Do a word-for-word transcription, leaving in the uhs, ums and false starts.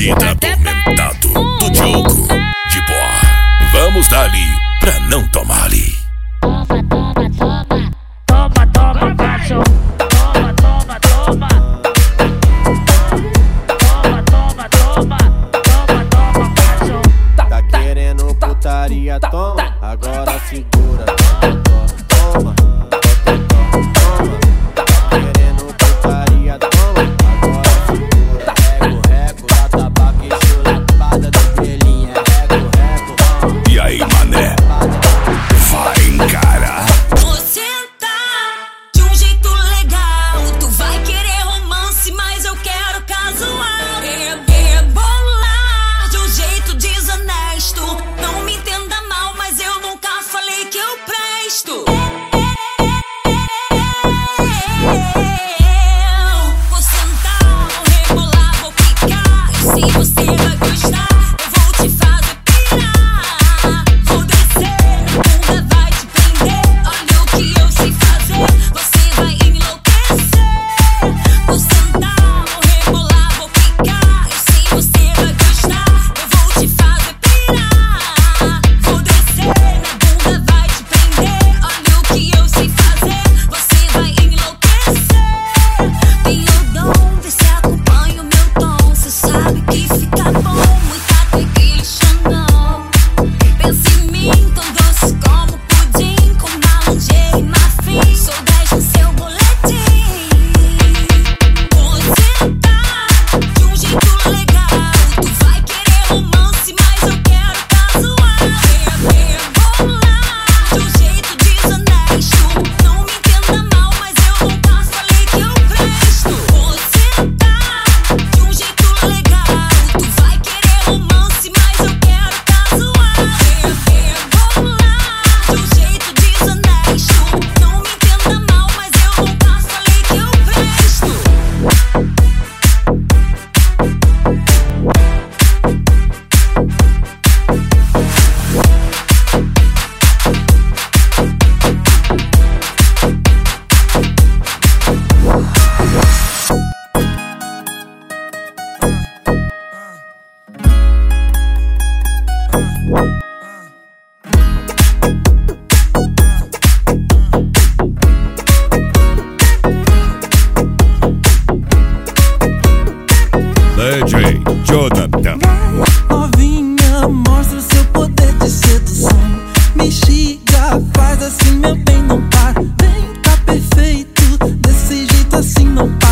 vida atormentado do Diogo de Boa. Vamos dali pra não tomar ali. Toma, toma, toma. Toma, toma, cachorro. Toma, toma, toma. Toma, toma, toma. Toma, toma, cachorro. Tá querendo putaria, toma. Agora segura. Toma, toma, toma. Tá querendo putaria, toma. Agora segura. Rego, rego, da tabaco e chulapada do gelinho. Rego, rego, toma. E aí, mané? Vai encarar. Você tá de um jeito legal. Tu vai querer romance, mas eu quero casual. É, é bolar de um jeito desonesto. Não me entenda mal, mas eu nunca falei que eu presto. Vou sentar, vou rebolar, vou picar. E se você vai gostar, eu vou te fazer pirar. Vou descer, a bunda vai te prender. Olha o que eu sei fazer, você vai enlouquecer. Vou sentar, vou rebolar, vou picar. E se você vai gostar, eu vou te fazer pirar. Vou descer, a bunda vai te prender. Olha o que eu sei fazer, você vai enlouquecer. Tenho o dom, vê se acompanha o meu tom. Cê sabe que fica bom, muita tequila e Xandão. Pensa em mim, tão doce como pudim, com malangê e marfim. Sou dez no seu boletim. Você tá de um jeito legal. Tu vai querer romance, mas eu quero casual. É, é bolar de um jeito desonesto. Não me entenda mal, mas eu nunca falei que eu presto. Você tá de um jeito legal. Tu vai querer romance, mas eu quero casual. É, é bolar de um jeito desonesto. Não me entenda mal, mas eu nunca falei que eu presto. D J Jonathan. Novinha, mostra o seu poder de sedução. Me xiga, faz assim, meu bem, não para. Vem, tá perfeito, desse jeito assim não para.